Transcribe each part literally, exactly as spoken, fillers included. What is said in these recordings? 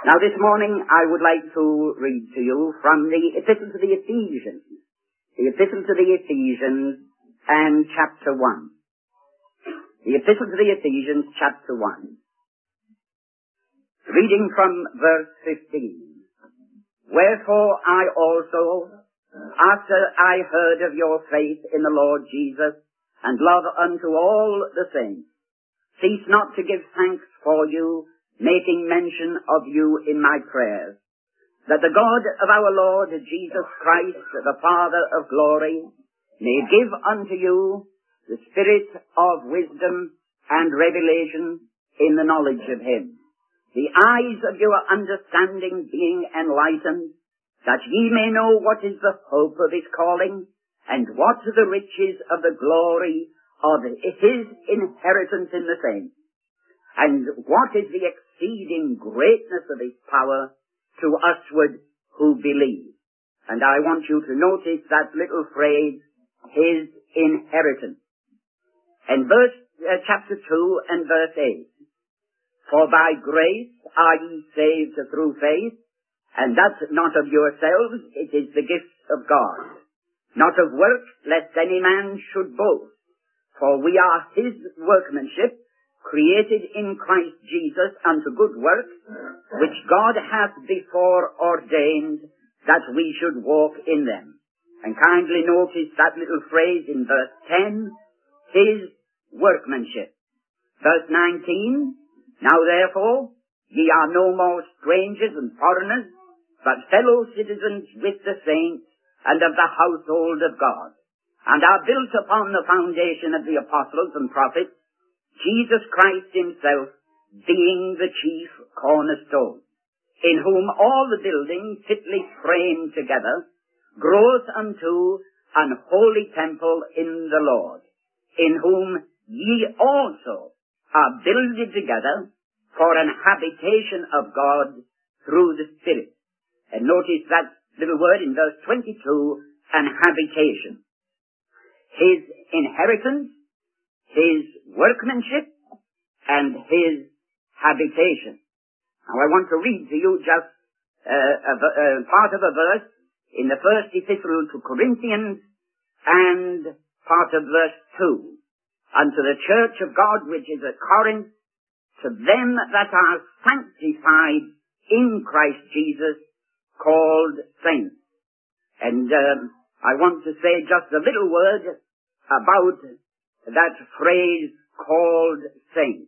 Now this morning I would like to read to you from the Epistle to the Ephesians. The Epistle to the Ephesians and chapter one. The Epistle to the Ephesians chapter one. Reading from verse fifteen. Wherefore I also, after I heard of your faith in the Lord Jesus, and love unto all the saints, cease not to give thanks for you, making mention of you in my prayers, that the God of our Lord Jesus Christ, the Father of glory, may give unto you the spirit of wisdom and revelation in the knowledge of him, the eyes of your understanding being enlightened, that ye may know what is the hope of his calling, and what the riches of the glory of his inheritance in the saints, and what is the exceeding greatness of his power to usward who believe. And I want you to notice that little phrase, his inheritance. And verse, uh, chapter two and verse eight. For by grace are ye saved through faith, and that not of yourselves, it is the gift of God, not of works, lest any man should boast. For we are his workmanship, created in Christ Jesus unto good works, which God hath before ordained that we should walk in them. And kindly notice that little phrase in verse ten, his workmanship. Verse nineteen, now therefore ye are no more strangers and foreigners, but fellow citizens with the saints and of the household of God, and are built upon the foundation of the apostles and prophets, Jesus Christ himself being the chief cornerstone, in whom all the building fitly framed together grows unto an holy temple in the Lord, in whom ye also are builded together for an habitation of God through the Spirit. And notice that little word in verse twenty-two, an habitation. His inheritance, his workmanship, and his habitation. Now I want to read to you just uh, a, a part of a verse in the first epistle to Corinthians and part of verse two. Unto the church of God which is at Corinth, to them that are sanctified in Christ Jesus, called saints. And um, I want to say just a little word about that phrase, called saints.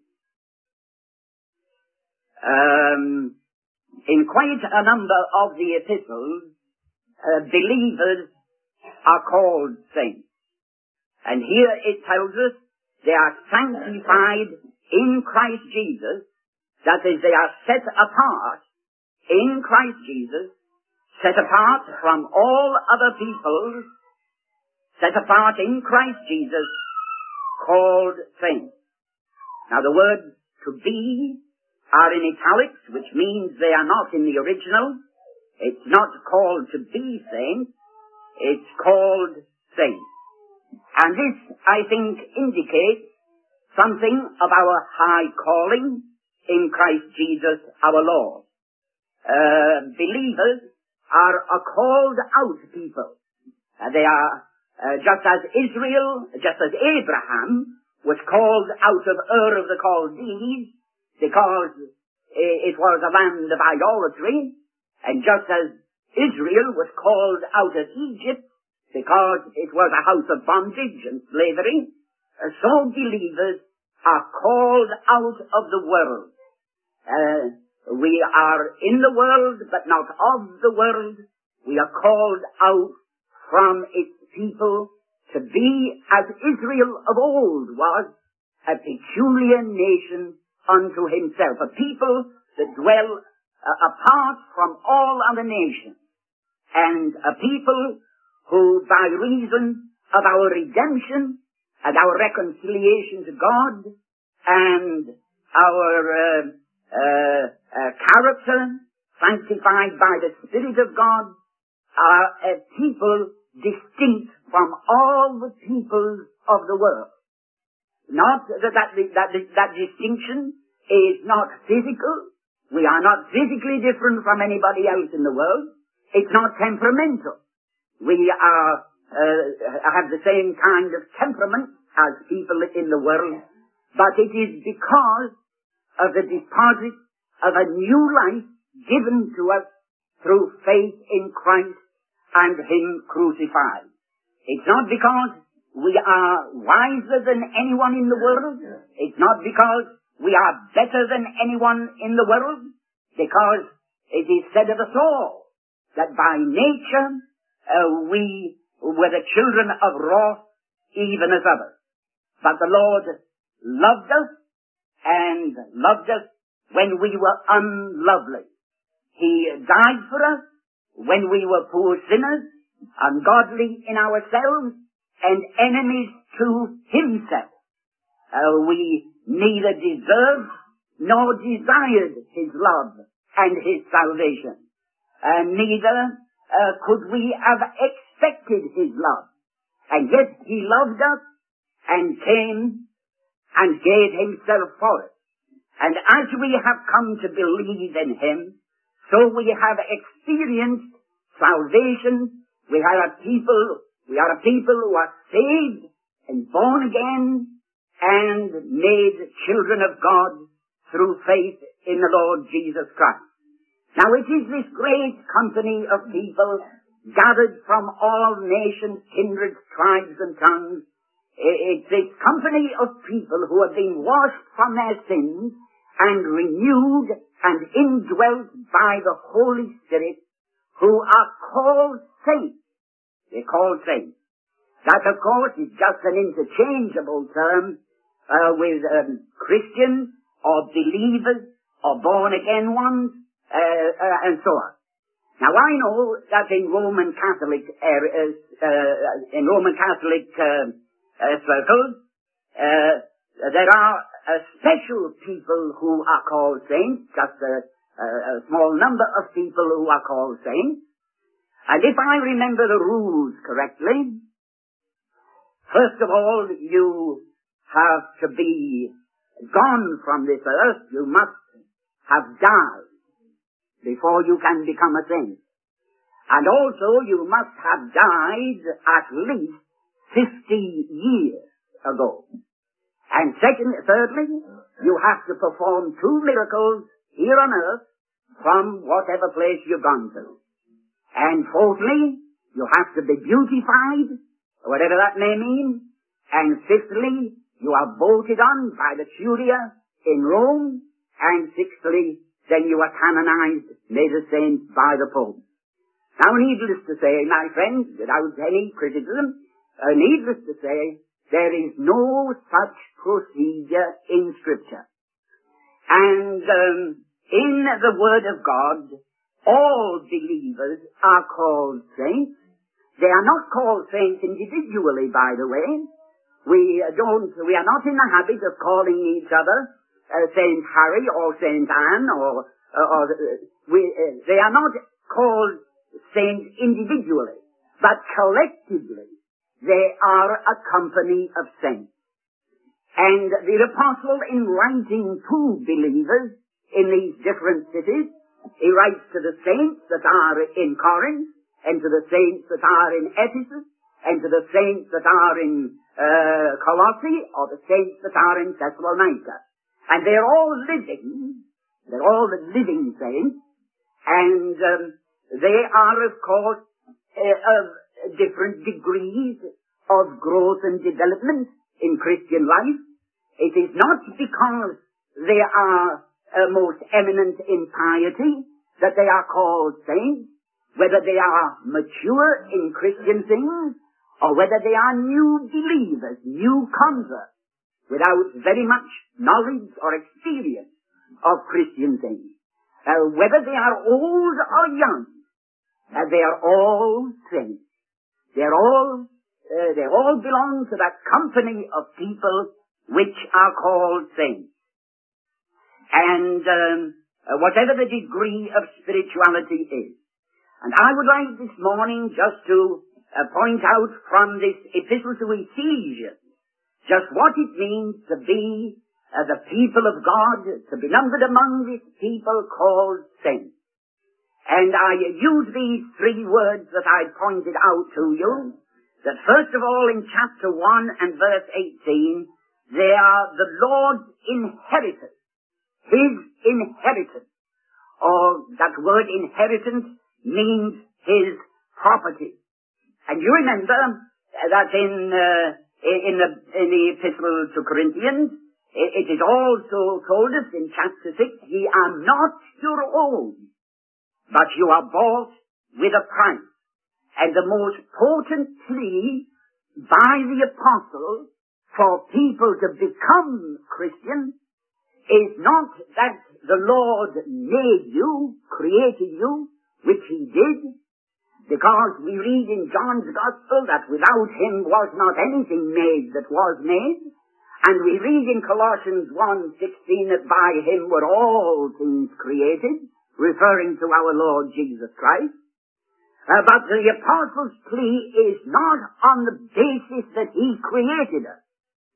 Um, in quite a number of the epistles, uh, believers are called saints. And here it tells us they are sanctified in Christ Jesus, that is, they are set apart in Christ Jesus, set apart from all other people, set apart in Christ Jesus, called saints. Now the words to be are in italics, which means they are not in the original. It's not called to be saints, it's called saints. And this, I think, indicates something of our high calling in Christ Jesus our Lord. Uh, believers are a called out people. Uh, they are Uh, just as Israel, just as Abraham was called out of Ur of the Chaldees because it was a land of idolatry, and just as Israel was called out of Egypt because it was a house of bondage and slavery, uh, so believers are called out of the world. Uh, we are in the world, but not of the world. We are called out from its people to be, as Israel of old was, a peculiar nation unto himself, a people that dwell uh, apart from all other nations, and a people who, by reason of our redemption and our reconciliation to God and our uh, uh, uh, character sanctified by the Spirit of God, are a people distinct from all the peoples of the world. Not that that, that, that, that distinction is not physical, We are not physically different from anybody else in the world. It's not temperamental. We are, uh, have the same kind of temperament as people in the world, but it is because of the deposit of a new life given to us through faith in Christ and Him crucified. It's not because we are wiser than anyone in the world. It's not because we are better than anyone in the world, because it is said of us all that by nature uh, we were the children of wrath even as others. But the Lord loved us and loved us when we were unlovely. He died for us when we were poor sinners, ungodly in ourselves, and enemies to Himself. Uh, we neither deserved nor desired His love and His salvation. And neither uh, could we have expected His love. And yet He loved us and came and gave Himself for us. And as we have come to believe in Him, so we have experienced salvation. We are a people, we are a people who are saved and born again and made children of God through faith in the Lord Jesus Christ. Now it is this great company of people gathered from all nations, kindreds, tribes and tongues. It's this company of people who have been washed from their sins and renewed and indwelt by the Holy Spirit, who are called saints. They're called saints. That, of course, is just an interchangeable term uh, with um, Christians or believers or born-again ones, uh, uh, and so on. Now, I know that in Roman Catholic areas, uh, in Roman Catholic uh, uh, circles, uh, there are uh, special people who are called saints, just a, a, a small number of people who are called saints. And if I remember the rules correctly, first of all, you have to be gone from this earth. You must have died before you can become a saint. And also, you must have died at least fifty years ago. And second, thirdly, you have to perform two miracles here on earth from whatever place you've gone to. And fourthly, you have to be beautified, whatever that may mean. And fifthly, you are voted on by the Curia in Rome. And sixthly, then you are canonized, made a saint by the Pope. Now, needless to say, my friends, without any criticism, uh, needless to say, there is no such procedure in Scripture. And um, in the Word of God, all believers are called saints. They are not called saints individually, by the way. We don't, we are not in the habit of calling each other uh, Saint Harry or Saint Anne, or, uh, or uh, we, uh, they are not called saints individually, but collectively they are a company of saints. And the apostle, in writing to believers in these different cities, he writes to the saints that are in Corinth, and to the saints that are in Ephesus, and to the saints that are in uh, Colossae, or the saints that are in Thessalonica. And they're all living, they're all the living saints, and um, they are, of course, uh, of different degrees of growth and development in Christian life. It is not because they are uh, most eminent in piety that they are called saints, whether they are mature in Christian things, or whether they are new believers, new converts, without very much knowledge or experience of Christian things. Uh, whether they are old or young, uh, they are all saints. They're all, uh, they all belong to that company of people which are called saints. And um, uh, whatever the degree of spirituality is. And I would like this morning just to uh, point out from this epistle to Ephesians just what it means to be uh, the people of God, to be numbered among this people called saints. And I use these three words that I pointed out to you, that first of all in chapter one and verse eighteen, they are the Lord's inheritance, His inheritance. Or that word inheritance means His property. And you remember that in, uh, in, the, in the epistle to Corinthians, it is also told us in chapter six, ye are not your own, but you are bought with a price. And the most potent plea by the apostle for people to become Christians is not that the Lord made you, created you, which He did, because we read in John's Gospel that without Him was not anything made that was made, and we read in Colossians one sixteen that by Him were all things created, referring to our Lord Jesus Christ. Uh, but the apostle's plea is not on the basis that He created us,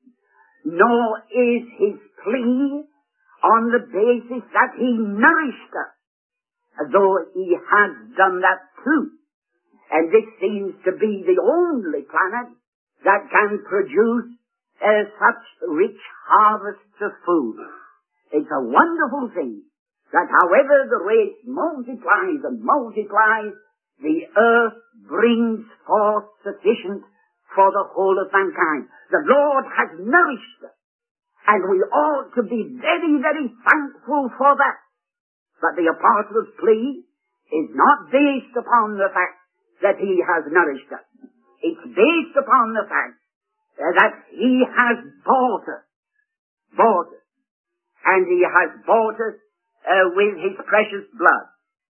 nor is his plea on the basis that He nourished us, though He has done that too. And this seems to be the only planet that can produce uh, such rich harvests of food. It's a wonderful thing that however the race multiplies and multiplies, the earth brings forth sufficient for the whole of mankind. The Lord has nourished us, and we ought to be very, very thankful for that. But the apostle's plea is not based upon the fact that He has nourished us. It's based upon the fact uh, that He has bought us, bought us, and He has bought us uh, with His precious blood.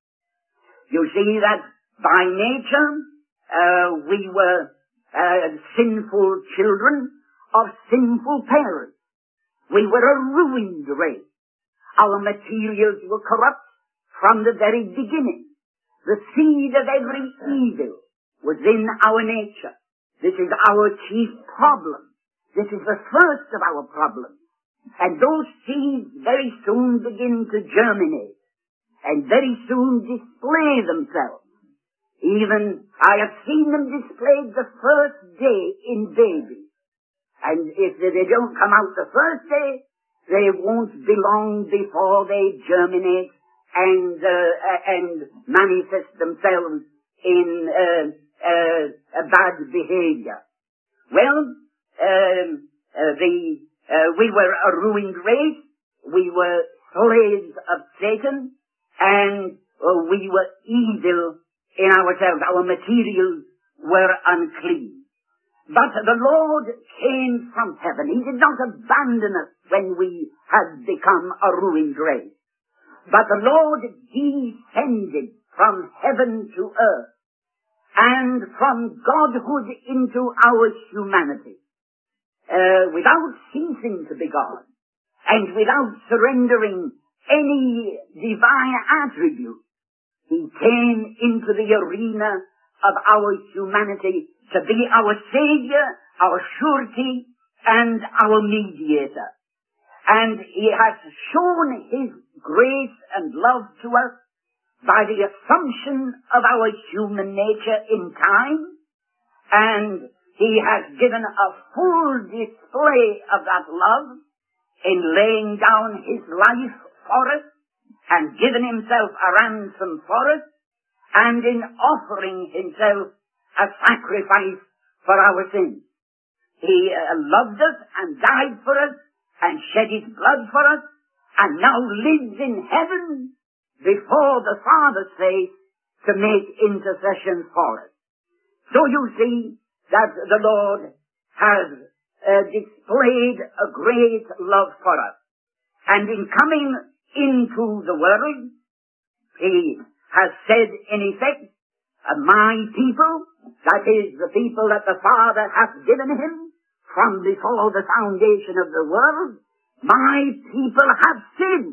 You see that by nature uh, we were uh, sinful children of sinful parents. We were a ruined race. Our materials were corrupt from the very beginning. The seed of every evil was in our nature. This is our chief problem. This is the first of our problems. And those seeds very soon begin to germinate and very soon display themselves. Even I have seen them displayed the first day in babies. And if they don't come out the first day, they won't be long before they germinate and uh, and manifest themselves in uh, uh, a bad behavior. Well, um, uh, the uh, we were a ruined race. We were slaves of Satan, and uh, we were evil in ourselves. Our materials were unclean. But the Lord came from heaven. He did not abandon us when we had become a ruined race. But the Lord descended from heaven to earth and from Godhood into our humanity uh, without ceasing to be God and without surrendering any divine attribute. He came into the arena of our humanity to be our Savior, our surety, and our mediator. And He has shown His grace and love to us by the assumption of our human nature in time, and He has given a full display of that love in laying down His life for us and given Himself a ransom for us, and in offering Himself a sacrifice for our sins. He uh, loved us and died for us and shed His blood for us and now lives in heaven before the Father's face to make intercession for us. So you see that the Lord has uh, displayed a great love for us. And in coming into the world, He has said in effect, my people, that is the people that the Father hath given Him from before the foundation of the world, my people have sinned.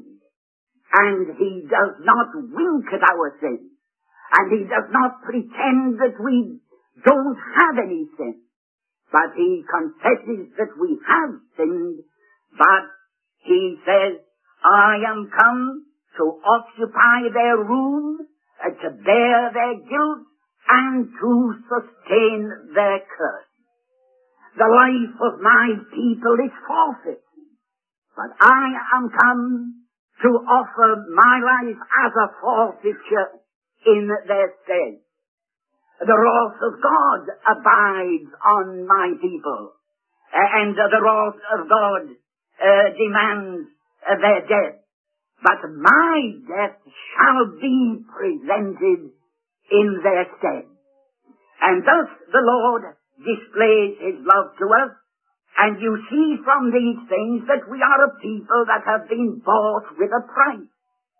And He does not wink at our sin. And He does not pretend that we don't have any sin. But He confesses that we have sinned, but he says, I am come to occupy their room, uh, to bear their guilt, and to sustain their curse. The life of my people is forfeit, but I am come to offer my life as a forfeiture in their stead. The wrath of God abides on my people, and the wrath of God uh, demands uh, their death. But my death shall be presented in their stead. And thus the Lord displays His love to us, and you see from these things that we are a people that have been bought with a price.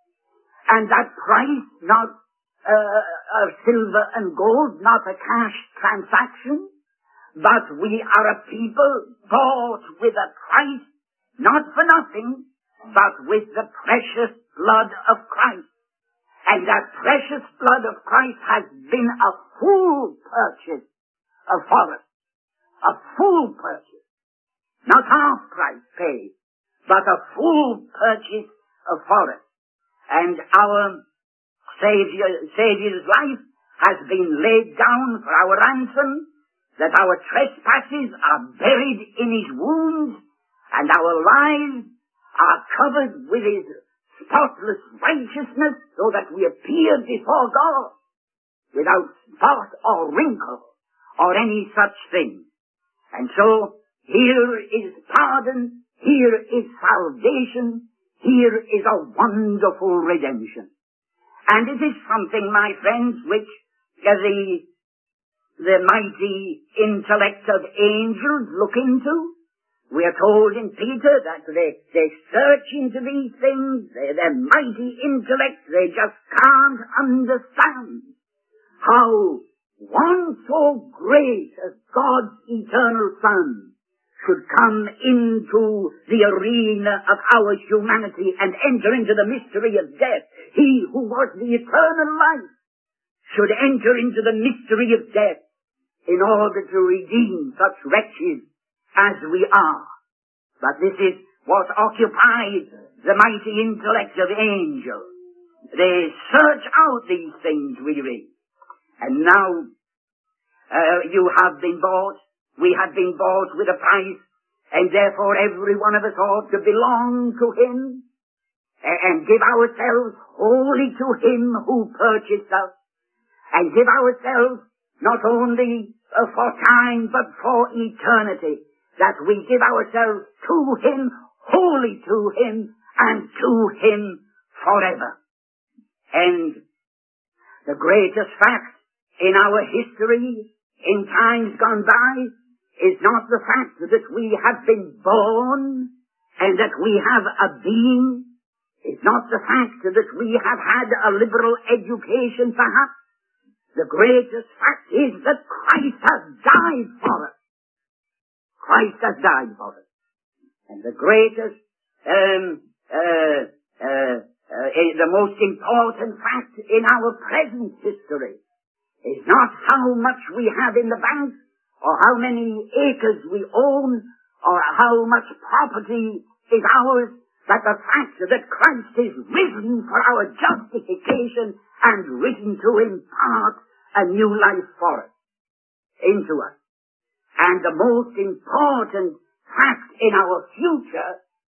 And that price, not uh, of silver and gold, not a cash transaction, but we are a people bought with a price, not for nothing, but with the precious blood of Christ. And that precious blood of Christ has been a full purchase of for us. A full purchase. Not half price paid, but a full purchase of for us. And our Savior, Saviour's life has been laid down for our ransom, that our trespasses are buried in His wounds, and our lives are covered with His spotless righteousness, so that we appear before God without spot or wrinkle or any such thing. And so, here is pardon, here is salvation, here is a wonderful redemption. And it is something, my friends, which uh, the, the mighty intellect of angels look into. We are told in Peter that they, they search into these things, they, their mighty intellect, they just can't understand how one so great as God's eternal Son should come into the arena of our humanity and enter into the mystery of death. He who was the eternal life should enter into the mystery of death in order to redeem such wretches as we are. But this is what occupied the mighty intellect of angels. They search out these things, we read. And now, uh, you have been bought, we have been bought with a price, and therefore every one of us ought to belong to Him, and give ourselves wholly to Him who purchased us, and give ourselves not only uh, for time, but for eternity, that we give ourselves to Him, wholly to Him, and to Him forever. And the greatest fact in our history, in times gone by, is not the fact that we have been born, and that we have a being. It's not the fact that we have had a liberal education, perhaps. The greatest fact is that Christ has died for us. Christ has died for us. And the greatest, um, uh, uh, uh, the most important fact in our present history is not how much we have in the bank, or how many acres we own, or how much property is ours, but the fact that Christ is risen for our justification and risen to impart a new life for us, into us. And the most important fact in our future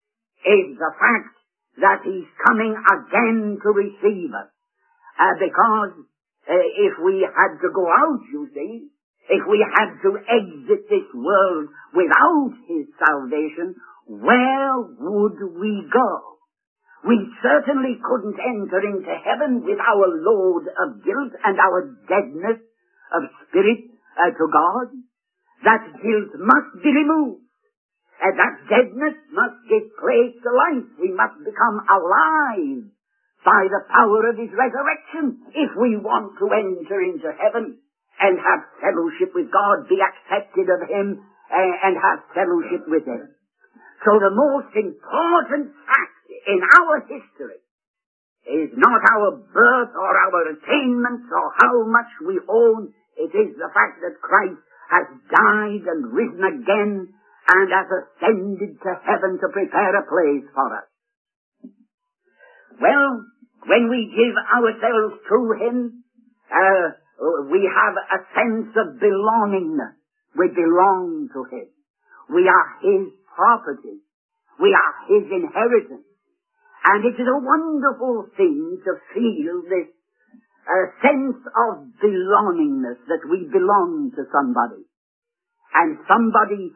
is the fact that He's coming again to receive us. Uh, because uh, if we had to go out, you see, if we had to exit this world without His salvation, where would we go? We certainly couldn't enter into heaven with our load of guilt and our deadness of spirit uh, to God. That guilt must be removed. And that deadness must give place to life. We must become alive by the power of His resurrection if we want to enter into heaven and have fellowship with God, be accepted of Him, uh, and have fellowship with Him. So the most important fact in our history is not our birth or our attainments or how much we own. It is the fact that Christ has died and risen again and hath ascended to heaven to prepare a place for us. Well, when we give ourselves to him, uh, we have a sense of belongingness. We belong to him. We are his property. We are his inheritance. And it is a wonderful thing to feel this uh, sense of belongingness, that we belong to somebody. And somebody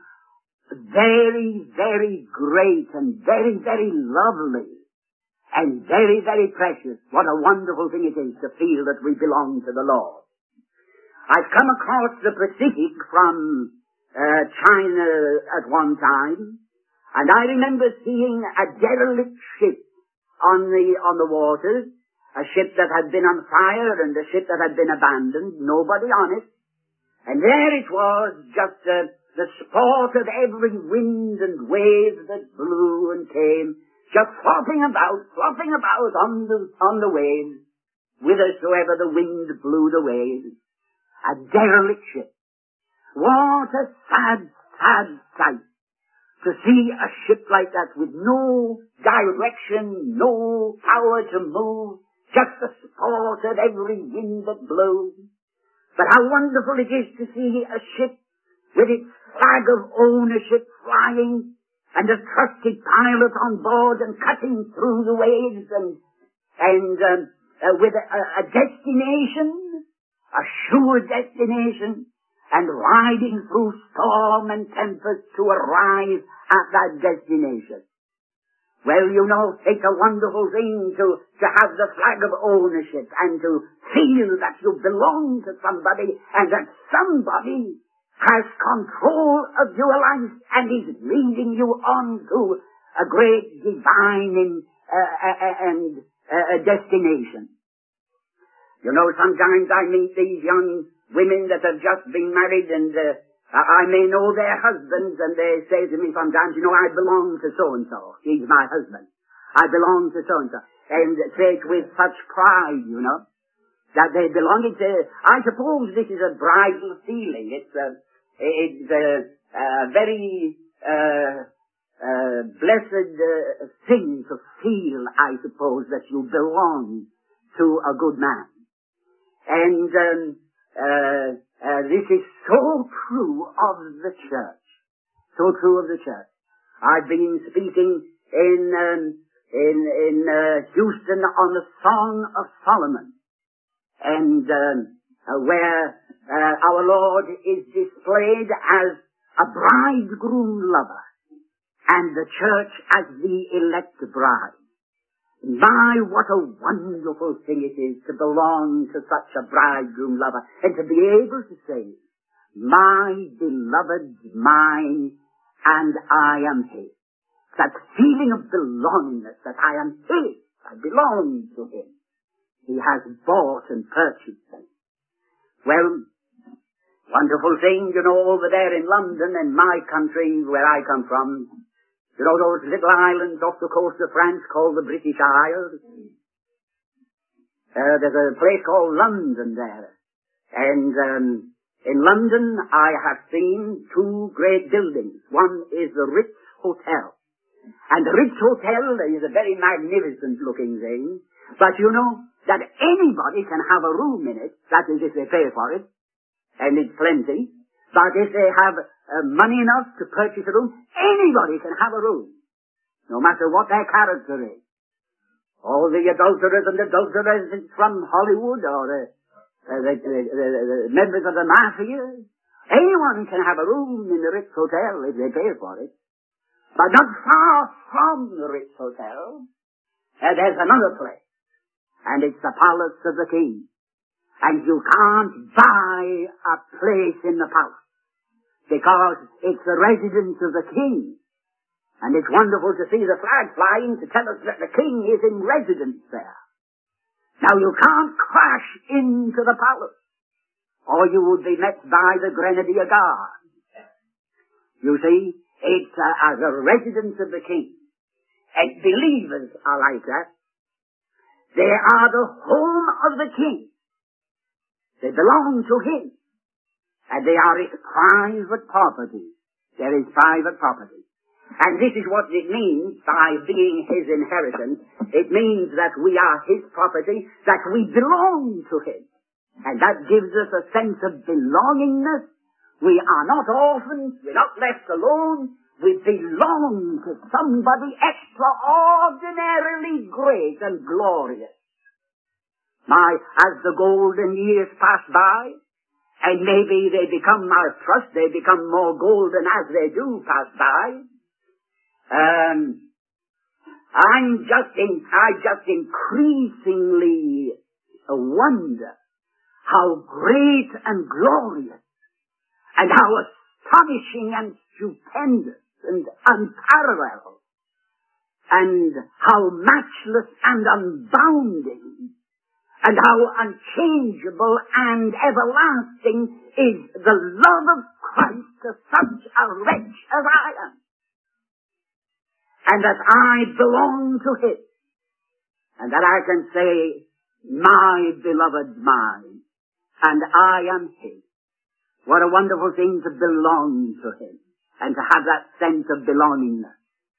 very, very great and very, very lovely and very, very precious. What a wonderful thing it is to feel that we belong to the Lord. I've come across the Pacific from uh, China at one time, and I remember seeing a derelict ship on the on the waters, a ship that had been on fire and a ship that had been abandoned, nobody on it. And there it was, just uh, the sport of every wind and wave that blew and came, just flopping about, flopping about on the, on the waves, whithersoever the wind blew the waves. A derelict ship. What a sad, sad sight to see a ship like that with no direction, no power to move, just the sport of every wind that blows. But how wonderful it is to see a ship with its flag of ownership flying and a trusted pilot on board and cutting through the waves and, and um, uh, with a, a destination, a sure destination, and riding through storm and tempest to arrive at that destination. Well, you know, it's a wonderful thing to, to have the flag of ownership and to feel that you belong to somebody and that somebody has control of your life and is leading you on to a great divine and, uh, uh, and uh, destination. You know, sometimes I meet these young women that have just been married and uh, I may know their husbands, and they say to me sometimes, you know, I belong to so-and-so. He's my husband. I belong to so-and-so. And say it with such pride, you know, that they belong. It's a, I suppose this is a bridal feeling. It's a, it's a, a very uh, uh, blessed uh, thing to feel, I suppose, that you belong to a good man. And um, uh, uh, this is so true of the church. So true of the church. I've been speaking in um, in in uh, Houston on the Song of Solomon, and um, uh, where uh, our Lord is displayed as a bridegroom lover, and the church as the elect bride. My, what a wonderful thing it is to belong to such a bridegroom lover, and to be able to say, my beloved's mine, and I am his. That feeling of belongingness, that I am his, I belong to him. He has bought and purchased me. Well, wonderful thing, you know, over there in London, in my country, where I come from, you know those little islands off the coast of France called the British Isles? Uh, there's a place called London there. And um, in London I have seen two great buildings. One is the Ritz Hotel. And the Ritz Hotel is a very magnificent looking thing. But you know that anybody can have a room in it. That is if they pay for it. And it's plenty. But if they have uh, money enough to purchase a room, anybody can have a room, no matter what their character is. All the adulterers and adulteresses from Hollywood, or uh, uh, the, the, the, the members of the mafia, anyone can have a room in the Ritz Hotel if they pay for it. But not far from the Ritz Hotel, uh, there's another place, and it's the Palace of the King. And you can't buy a place in the palace, because it's the residence of the king. And it's wonderful to see the flag flying to tell us that the king is in residence there. Now you can't crash into the palace, or you would be met by the Grenadier Guard. You see, it's a, as a residence of the king. And believers are like that. They are the home of the king. They belong to him. And they are his private property. There is private property. And this is what it means by being his inheritance. It means that we are his property, that we belong to him. And that gives us a sense of belongingness. We are not orphans, we're not left alone. We belong to somebody extraordinarily great and glorious. My, as the golden years pass by, and maybe they become, I trust they become more golden as they do pass by, um, I'm just in, I just increasingly wonder how great and glorious and how astonishing and stupendous and unparalleled and how matchless and unbounding and how unchangeable and everlasting is the love of Christ to such a wretch as I am. And that I belong to him. And that I can say, my beloved mine, and I am his. What a wonderful thing to belong to him, and to have that sense of belongingness.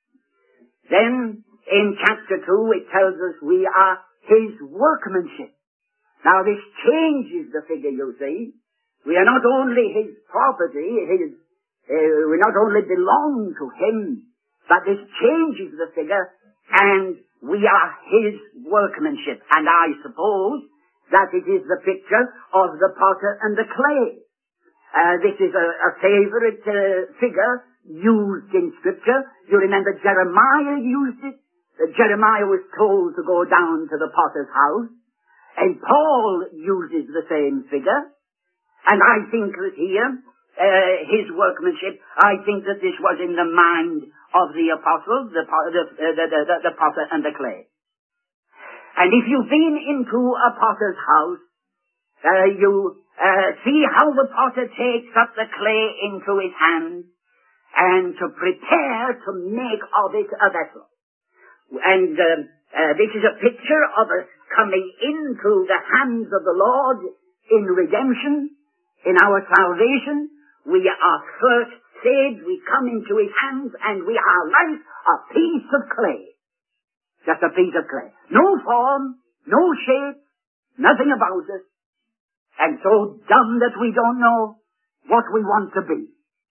Then, in chapter two, it tells us we are his workmanship. Now this changes the figure, you see. We are not only his property, his, uh, we not only belong to him, but this changes the figure, and we are his workmanship. And I suppose that it is the picture of the potter and the clay. Uh, this is a, a favorite uh, figure used in Scripture. You remember Jeremiah used it. Uh, Jeremiah was told to go down to the potter's house. And Paul uses the same figure. And I think that here, uh, his workmanship, I think that this was in the mind of the apostles, the, the, the, the, the potter and the clay. And if you've been into a potter's house, uh, you uh, see how the potter takes up the clay into his hand and to prepare to make of it a vessel. And uh, uh, this is a picture of us coming into the hands of the Lord in redemption, in our salvation. We are first saved, we come into his hands, and we are like a piece of clay. Just a piece of clay. No form, no shape, nothing about us, and so dumb that we don't know what we want to be.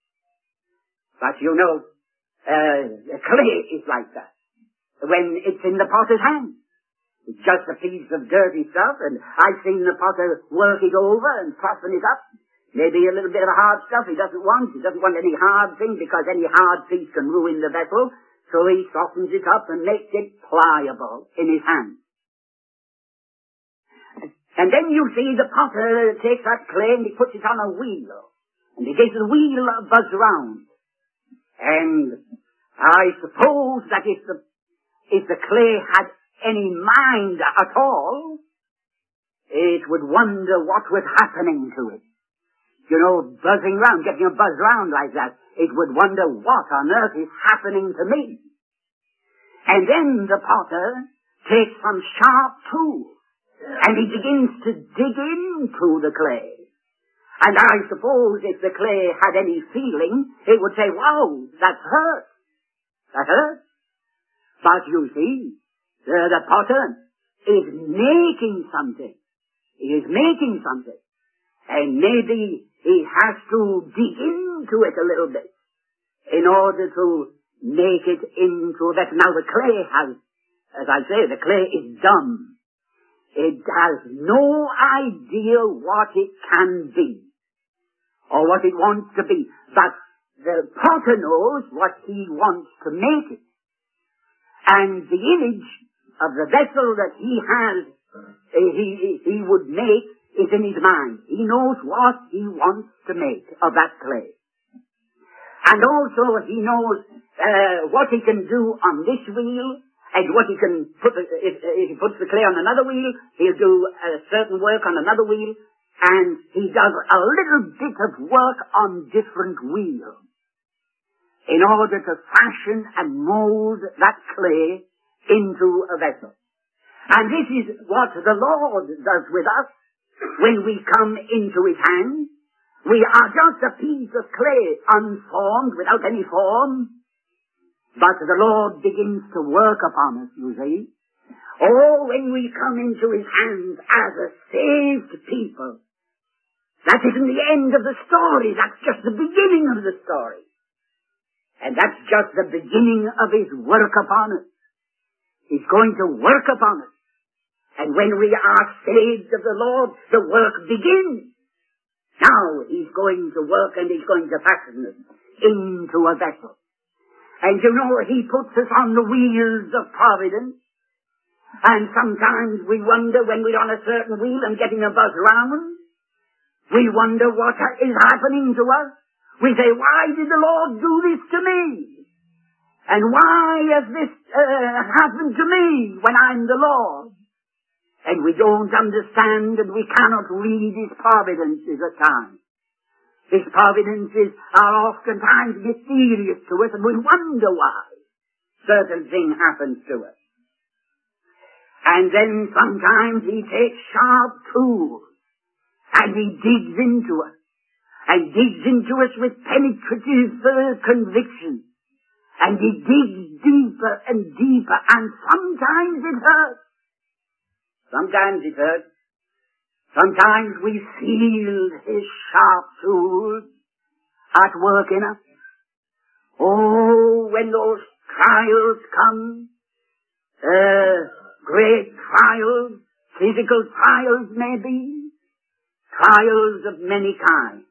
But you know, uh, the clay is like that. When it's in the potter's hand, it's just a piece of dirty stuff, and I've seen the potter work it over and soften it up. Maybe a little bit of hard stuff he doesn't want. He doesn't want any hard thing because any hard piece can ruin the vessel. So he softens it up and makes it pliable in his hand. And then you see the potter takes that clay and he puts it on a wheel. And he gives the wheel a buzz round. And I suppose that if the, if the clay had any mind at all, it would wonder what was happening to it. You know, buzzing round, getting a buzz round like that, it would wonder what on earth is happening to me. And then the potter takes some sharp tools, and he begins to dig into the clay. And I suppose if the clay had any feeling, it would say, wow, that hurt. That hurt. But you see, the, the potter is making something. He is making something. And maybe he has to dig into it a little bit in order to make it into that. Now the clay has, as I say, the clay is dumb. It has no idea what it can be or what it wants to be. But the potter knows what he wants to make it. And the image of the vessel that he has, he, he would make, is in his mind. He knows what he wants to make of that clay. And also he knows uh, what he can do on this wheel, and what he can put, if, if he puts the clay on another wheel, he'll do a certain work on another wheel, and he does a little bit of work on different wheels in order to fashion and mold that clay into a vessel. And this is what the Lord does with us when we come into his hands. We are just a piece of clay, unformed, without any form. But the Lord begins to work upon us, you see. Oh, when we come into His hands as a saved people, that isn't the end of the story. That's just the beginning of the story. And that's just the beginning of His work upon us. He's going to work upon us. And when we are saved of the Lord, the work begins. Now He's going to work and He's going to fashion us into a vessel. And you know, He puts us on the wheels of providence. And sometimes we wonder when we're on a certain wheel and getting a buzz round, we wonder what is happening to us. We say, why did the Lord do this to me? And why has this uh, happened to me when I'm the Lord? And we don't understand and we cannot read His providences at times. His providences are oftentimes mysterious to us and we wonder why certain thing happens to us. And then sometimes He takes sharp tools and He digs into us and digs into us with penetrative uh, conviction. And He digs deeper and deeper and sometimes it hurts. Sometimes it hurts. Sometimes we feel His sharp tools at work in us. Oh, when those trials come, uh, great trials, physical trials maybe, trials of many kinds,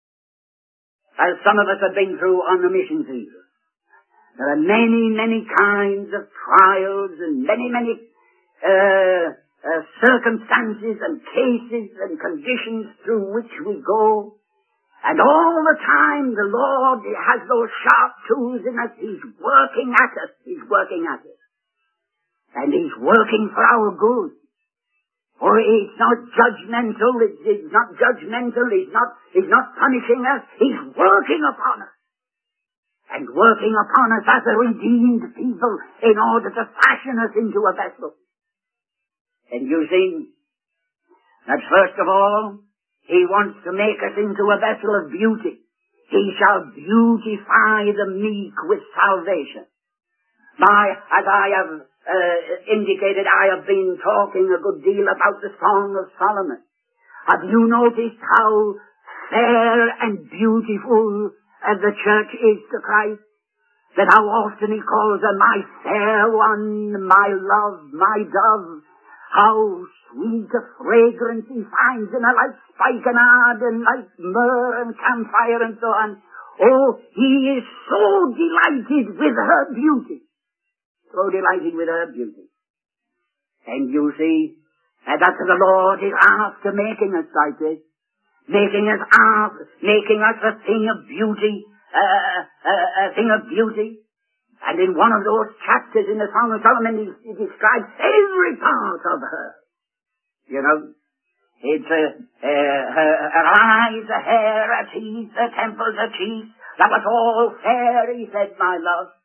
as some of us have been through on the mission field. There are many, many kinds of trials and many, many uh, uh, circumstances and cases and conditions through which we go. And all the time the Lord has those sharp tools in us. He's working at us. He's working at us. And He's working for our good. For He's not judgmental. He's not judgmental. He's not, He's not punishing us. He's working upon us. And working upon us as a redeemed people in order to fashion us into a vessel. And you see that first of all, He wants to make us into a vessel of beauty. He shall beautify the meek with salvation. My, as I have uh, indicated, I have been talking a good deal about the Song of Solomon. Have you noticed how fair and beautiful uh, the church is to Christ? That how often He calls her my fair one, my love, my dove. How sweet a fragrance He finds in her, like spikenard and like myrrh and camphire and so on. Oh, He is so delighted with her beauty. So delighted with her beauty. And you see, uh, that the Lord is after making us like this. Making us after, making us a thing of beauty, uh, uh, a thing of beauty. And in one of those chapters in the Song of Solomon, he, he describes every part of her. You know, it's uh, uh, her, her eyes, her hair, her teeth, her temples, her cheeks. That was all fair, he said, my love.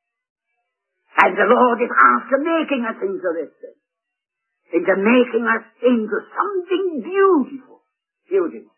And the Lord is after making us into this thing. Into making us into something beautiful. Beautiful.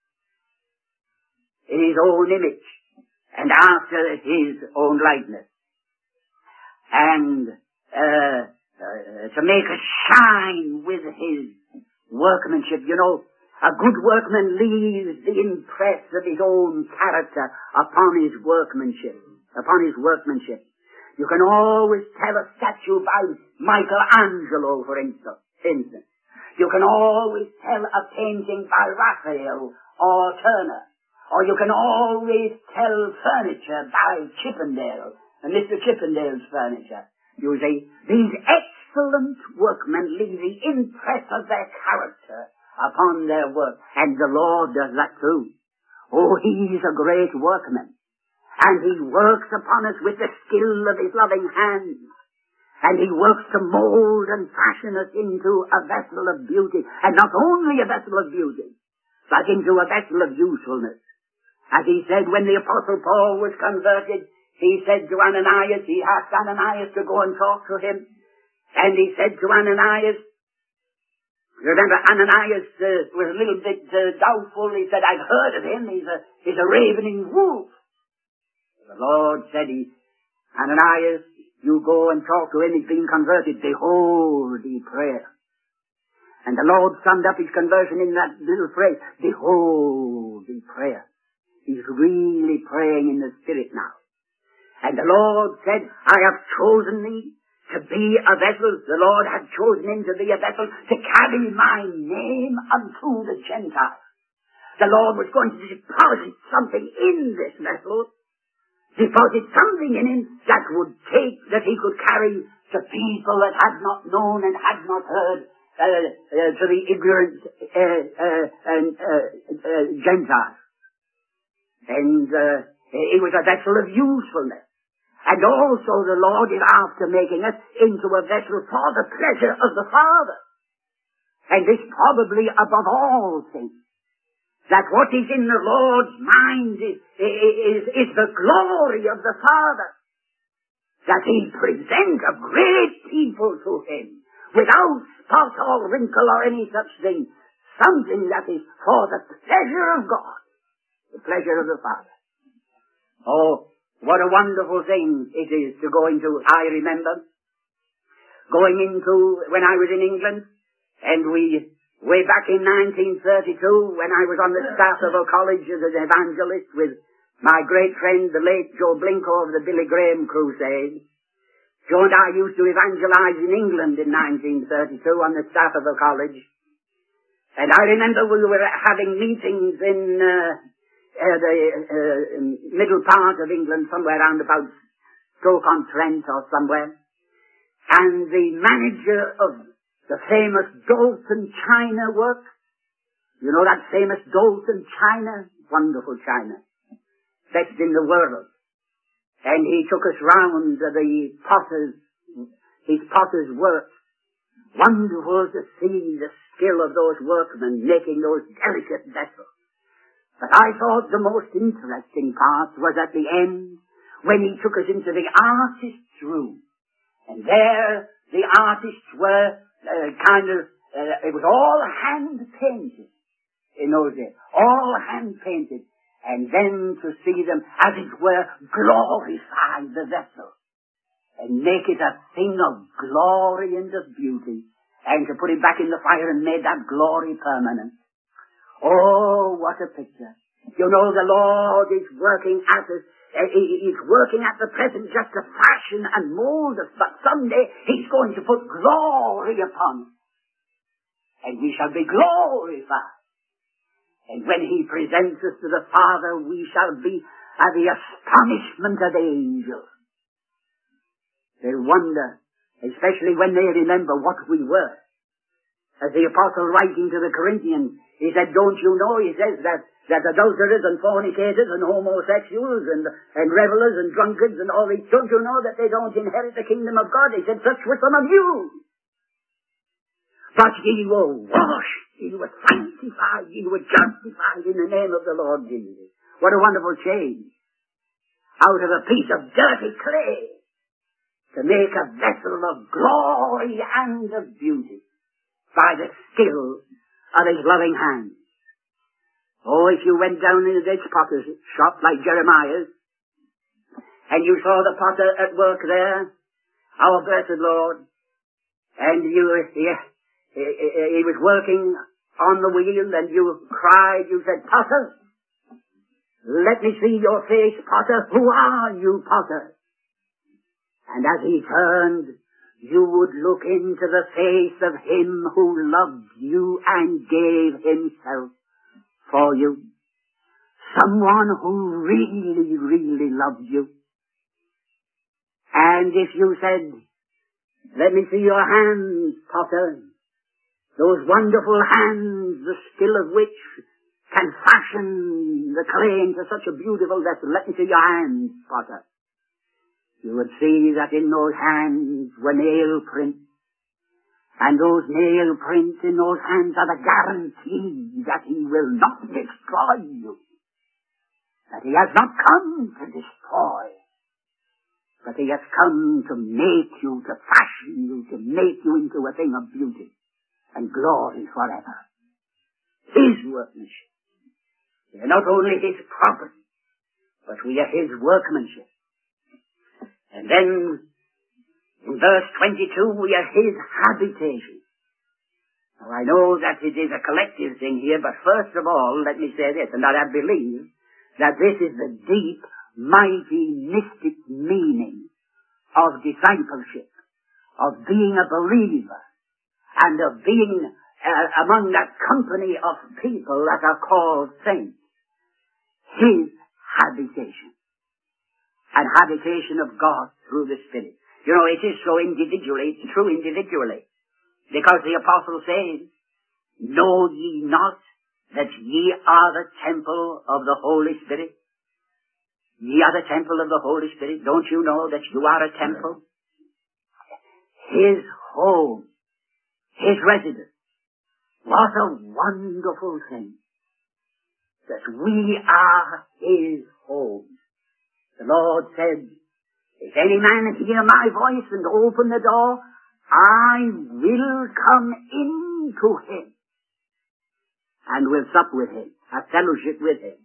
In His own image. And after His own likeness. And uh, uh, to make us shine with His workmanship. You know, a good workman leaves the impress of his own character upon his workmanship. Upon his workmanship. You can always tell a statue by Michelangelo, for instance. instance. You can always tell a painting by Raphael or Turner. Or you can always tell furniture by Chippendale, and Mister Chippendale's furniture. You see, these excellent workmen leave the impress of their character upon their work. And the Lord does that too. Oh, He's a great workman. And He works upon us with the skill of His loving hands. And He works to mold and fashion us into a vessel of beauty. And not only a vessel of beauty, but into a vessel of usefulness. As He said when the Apostle Paul was converted, He said to Ananias, He asked Ananias to go and talk to him. And He said to Ananias, Remember, Ananias uh, was a little bit uh, doubtful. He said, I've heard of him. He's a, he's a ravening wolf. The Lord said, he, Ananias, you go and talk to him. He's been converted. Behold, he prayer. And the Lord summed up his conversion in that little phrase, behold, he prayer. He's really praying in the Spirit now. And the Lord said, I have chosen thee to be a vessel. The Lord had chosen him to be a vessel to carry my name unto the Gentiles. The Lord was going to deposit something in this vessel, deposit something in him that would take, that he could carry to people that had not known and had not heard, uh, uh, to the ignorant uh, uh, uh, uh, uh, Gentiles. And uh, he was a vessel of usefulness. And also the Lord is after making us into a vessel for the pleasure of the Father. And this probably above all things, that what is in the Lord's mind is, is, is the glory of the Father. That he presents a great people to him, without spot or wrinkle or any such thing. Something that is for the pleasure of God, the pleasure of the Father. Oh, what a wonderful thing it is to go into. I remember going into, when I was in England, and we, way back in nineteen thirty-two, when I was on the staff of a college as an evangelist with my great friend, the late Joe Blinko of the Billy Graham Crusade. Joe and I used to evangelize in England in nineteen thirty-two on the staff of a college. And I remember we were having meetings in uh, Uh, the uh, middle part of England, somewhere round about Stoke-on-Trent or somewhere. And the manager of the famous Dalton China work, you know that famous Dalton China? Wonderful China. Best in the world. And he took us round to the potter's, his potter's work. Wonderful to see the skill of those workmen making those delicate vessels. But I thought the most interesting part was at the end, when he took us into the artist's room. And there the artists were uh, kind of, uh, it was all hand-painted in those days. All hand-painted. And then to see them, as it were, glorify the vessel. And make it a thing of glory and of beauty. And to put it back in the fire and make that glory permanent. Oh, what a picture. You know, the Lord is working at us. Uh, he, he's working at the present just to fashion and mold us. But someday He's going to put glory upon us. And we shall be glorified. And when He presents us to the Father, we shall be at the astonishment of the angels. They'll wonder, especially when they remember what we were. As the apostle writing to the Corinthians, he said, don't you know, he says, that, that adulterers and fornicators and homosexuals and, and revelers and drunkards and all these, don't you know that they don't inherit the kingdom of God? He said, such were some of you. But ye were washed, ye were sanctified, ye were justified in the name of the Lord Jesus. What a wonderful change. Out of a piece of dirty clay to make a vessel of glory and of beauty. By the skill of His loving hand. Oh, if you went down into this potter's shop like Jeremiah's, and you saw the potter at work there, our blessed Lord, and you, he, he, he was working on the wheel, and you cried, you said, Potter, let me see your face, Potter. Who are you, Potter? And as he turned, you would look into the face of Him who loved you and gave Himself for you. Someone who really, really loved you. And if you said, let me see your hands, Potter, those wonderful hands, the skill of which can fashion the clay into such a beautiful vessel, let me see your hands, Potter. You would see that in those hands were nail prints. And those nail prints in those hands are the guarantee that He will not destroy you. That He has not come to destroy. But He has come to make you, to fashion you, to make you into a thing of beauty. and glory forever. His workmanship. We are not only His property, but we are His workmanship. And then, in verse twenty-two, we are His habitation. Now, I know that it is a collective thing here, but first of all, let me say this, and that I believe that this is the deep, mighty, mystic meaning of discipleship, of being a believer, and of being uh, among that company of people that are called saints. His habitation. And habitation of God through the Spirit. You know, it is so individually, it's true individually. Because the apostle says, know ye not that ye are the temple of the Holy Spirit? Ye are the temple of the Holy Spirit. Don't you know that you are a temple? His home, His residence. What a wonderful thing that we are His home. The Lord said, if any man hear my voice and open the door, I will come into him and will sup with him, have fellowship with him.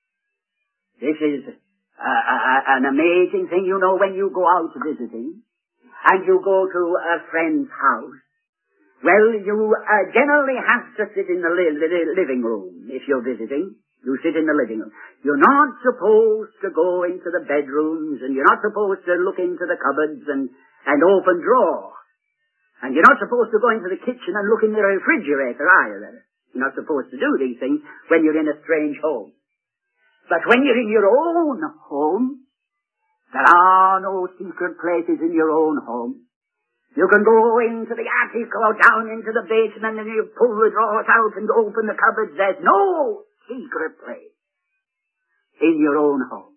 This is uh, uh, an amazing thing. You know, when you go out visiting and you go to a friend's house, well, you uh, generally have to sit in the li- li- living room if you're visiting. You sit in the living room. You're not supposed to go into the bedrooms, and you're not supposed to look into the cupboards and, and open drawers. And you're not supposed to go into the kitchen and look in the refrigerator either. You're not supposed to do these things when you're in a strange home. But when you're in your own home, there are no secret places in your own home. You can go into the attic or down into the basement and you pull the drawers out and open the cupboards. There's no secret place in your own home.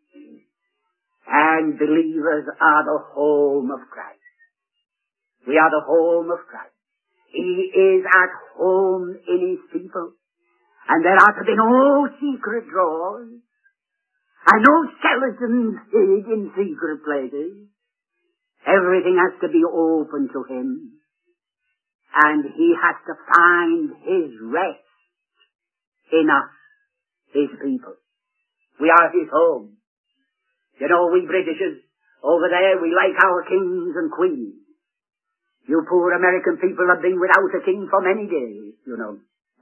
And believers are the home of Christ. We are the home of Christ. He is at home in His people. And there are to be no secret drawers and no skeletons hid in secret places. Everything has to be open to Him. And He has to find His rest in us, His people. We are His home. You know, we Britishers over there, we like our kings and queens. You poor American people have been without a king for many days, you know.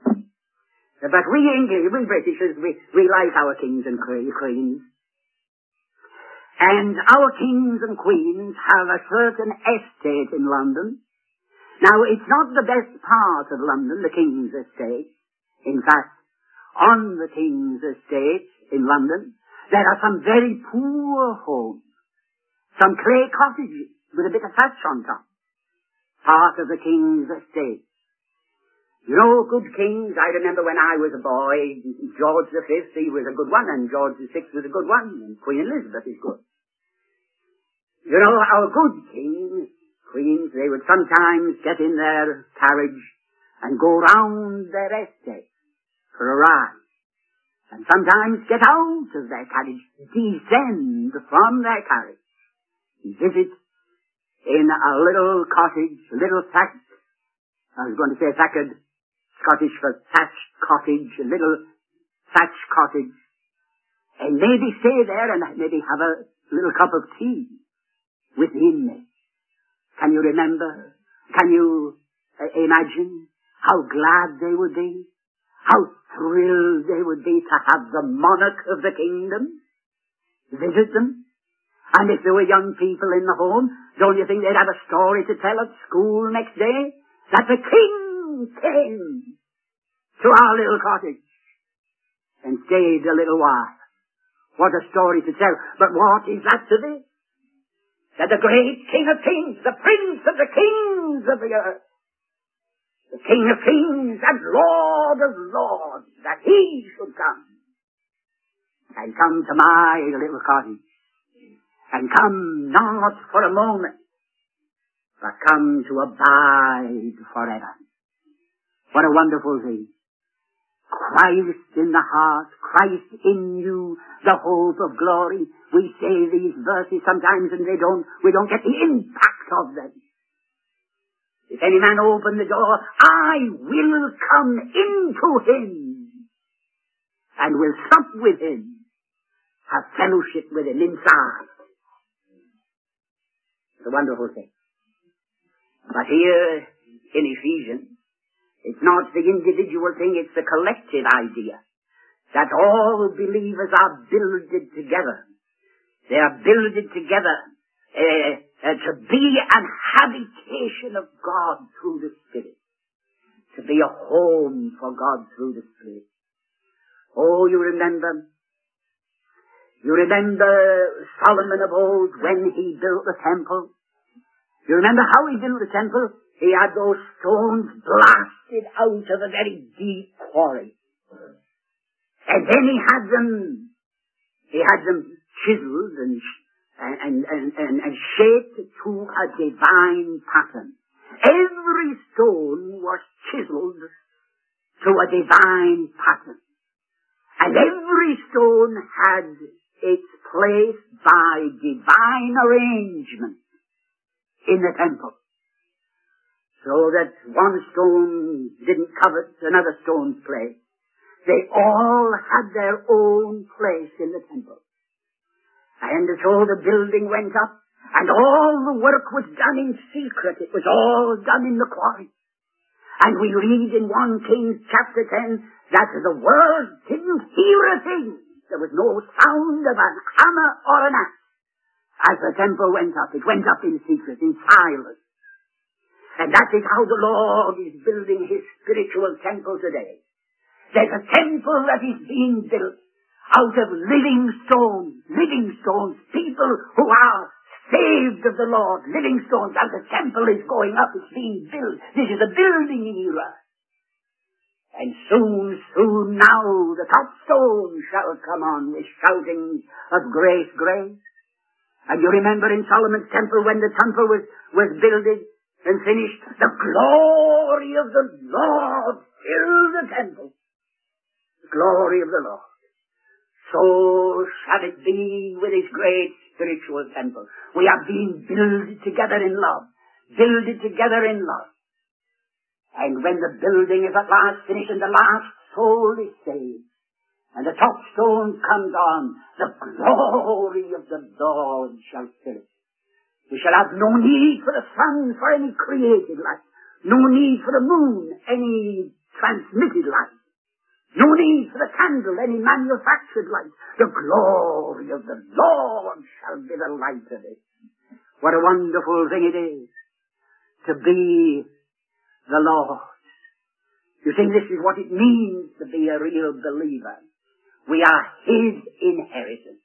But we English, we Britishers, we, we like our kings and queens. And our kings and queens have a certain estate in London. Now, it's not the best part of London, the King's Estate. In fact, on the King's Estate in London, there are some very poor homes. Some clay cottages with a bit of thatch on top. Part of the King's Estate. You know, good kings, I remember when I was a boy, George the Fifth, he was a good one, and George the Sixth was a good one, and Queen Elizabeth is good. You know, our good kings, queens, they would sometimes get in their carriage and go round their estate for a ride. And sometimes get out of their carriage, descend from their carriage, visit in a little cottage, a little thatched, I was going to say thatched, Scottish for thatched cottage, a little thatched cottage, and maybe stay there and maybe have a little cup of tea with the inmate. Can you remember? Can you uh, imagine how glad they would be? How thrilled they would be to have the monarch of the kingdom visit them? And if there were young people in the home, don't you think they'd have a story to tell at school next day? That the king came to our little cottage and stayed a little while. What a story to tell. But what is that to this? That the great King of Kings, the Prince of the Kings of the earth, the King of Kings and Lord of Lords, that He should come and come to my little cottage. And come not for a moment, but come to abide forever. What a wonderful thing. Christ in the heart, Christ in you, the hope of glory. We say these verses sometimes and they don't, we don't get the impact of them. If any man open the door, I will come into him and will sup with him, have fellowship with him inside. It's a wonderful thing. But here in Ephesians, it's not the individual thing, it's the collective idea that all believers are builded together. They are builded together uh, uh, to be an habitation of God through the Spirit, to be a home for God through the Spirit. Oh, you remember, you remember Solomon of old when he built the temple. You remember how he built the temple? He had those stones blasted out of a very deep quarry. And then he had them, he had them chiseled and, and, and, and, and shaped to a divine pattern. Every stone was chiseled to a divine pattern. And every stone had its place by divine arrangement in the temple. So that one stone didn't covet another stone's place. They all had their own place in the temple. And so the building went up, and all the work was done in secret. It was all done in the quarry. And we read in First Kings chapter ten that the world didn't hear a thing. There was no sound of an hammer or an axe. As the temple went up, it went up in secret, in silence. And that is how the Lord is building his spiritual temple today. There's a temple that is being built out of living stones, living stones, people who are saved of the Lord, living stones, and the temple is going up, it's being built. This is a building era. And soon, soon now, the top stone shall come on with shoutings of grace, grace. And you remember in Solomon's temple when the temple was, was builded and finished, the glory of the Lord filled the temple. The glory of the Lord. So shall it be with his great spiritual temple. We are being builded together in love. Builded together in love. And when the building is at last finished and the last soul is saved, and the top stone comes on, the glory of the Lord shall fill it. We shall have no need for the sun for any created light. No need for the moon, any transmitted light. No need for the candle, any manufactured light. The glory of the Lord shall be the light of it. What a wonderful thing it is to be the Lord. You see, this is what it means to be a real believer. We are his inheritance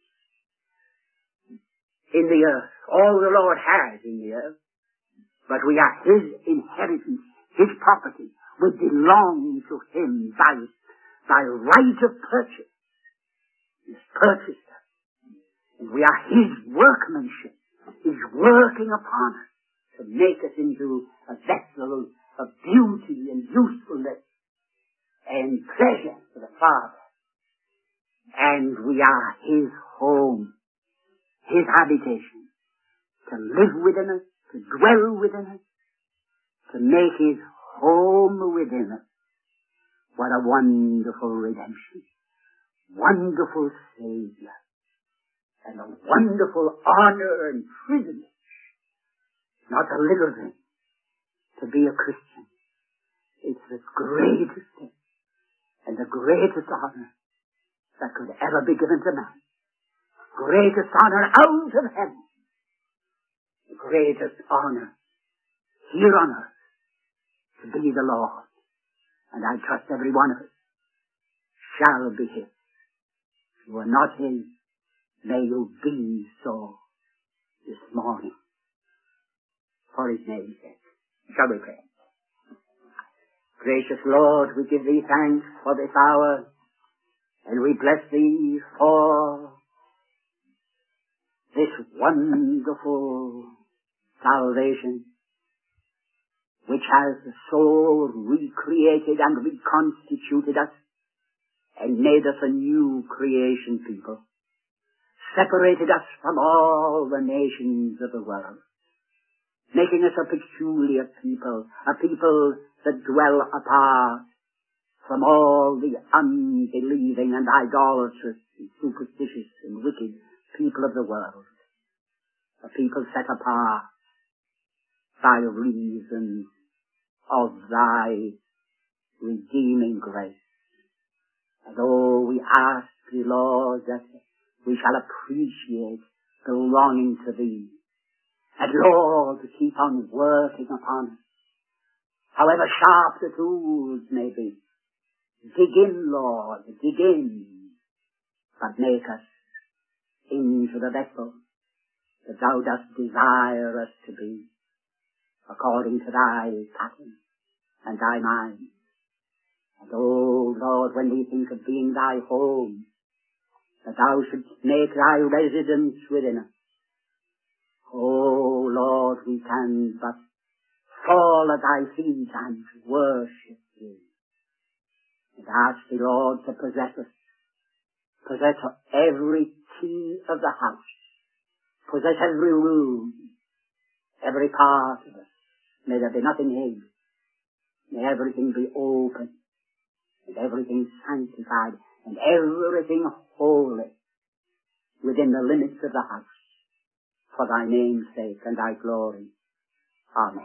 in the earth. All the Lord has in the earth. But we are his inheritance, his property. We belong to him by, by right of purchase. He's purchased us. And we are his workmanship. He's working upon us to make us into a vessel of beauty and usefulness and pleasure for the Father. And we are his home, his habitation, to live within us, to dwell within us, to make his home within us. What a wonderful redemption, wonderful Savior, and a wonderful honor and privilege, not a little thing, to be a Christian. It's the greatest thing and the greatest honor that could ever be given to man. Greatest honor out of heaven. The greatest honor here on earth to be the Lord. And I trust every one of us shall be his. If you are not his, may you be so this morning. For his name's sake. Shall we pray? Gracious Lord, we give thee thanks for this hour, and we bless thee for this wonderful salvation, which has so recreated and reconstituted us, and made us a new creation people, separated us from all the nations of the world. making us a peculiar people, a people that dwell apart from all the unbelieving and idolatrous and superstitious and wicked people of the world. A people set apart by reason of thy redeeming grace. And oh, we ask thee, Lord, that we shall appreciate belonging to thee. And Lord, to keep on working upon us, however sharp the tools may be. Dig in, Lord, dig in, but make us into the vessel that thou dost desire us to be, according to thy pattern and thy mind. And oh, Lord, when we think of being thy home, that thou shouldst make thy residence within us, oh, Lord, we can but fall at thy feet and worship thee. And ask thee, Lord, to possess us. Possess every key of the house. Possess every room, every part of us. May there be nothing hid. May everything be open, and everything sanctified, and everything holy within the limits of the house, for thy name's sake and thy glory. Amen.